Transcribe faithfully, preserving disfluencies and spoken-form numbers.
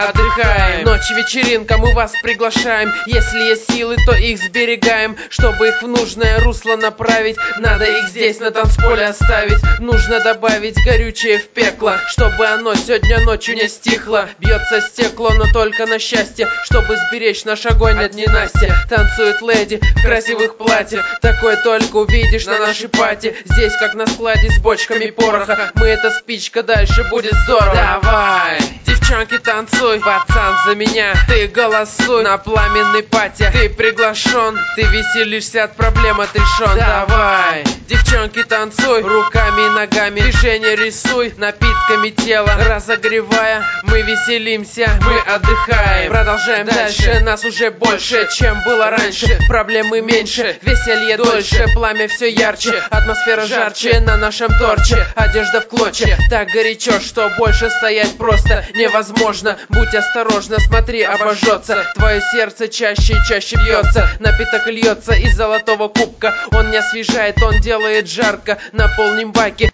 отдыхаем. Ночь, вечеринка, мы вас приглашаем. Если есть силы, то их сберегаем. Чтобы их в нужное русло направить, надо их здесь на танцполе оставить. Нужно добавить горючее в пекло, чтобы оно сегодня ночью не стихло. Бьется стекло, но только на счастье, чтобы сберечь наш огонь от ненастья. Танцует леди в красивых платьях, такое только увидишь на нашей пати. Здесь как на складе с бочками пороха. Мы это спичка, дальше будет здорово. Давай, девчонки, танцуй, пацан, за меня ты голосуй. На пламенной пати ты приглашен, ты веселишься, от проблем отрешен. Давай, девчонки, танцуй, руками и ногами движение рисуй, напитками тело разогревая. Мы веселимся, мы отдыхаем. Продолжаем дальше, дальше. Нас уже больше, чем было раньше. Проблемы меньше, веселье дольше, пламя все ярче, атмосфера жарче на нашем торче. Одежда в клочья, так горячо, что больше стоять просто невозможно. Будь осторожна, смотри, обожжется. Твое сердце чаще и чаще бьется. Напиток льется из золотого кубка. Он не освежает, он делает жарко. Наполним баки.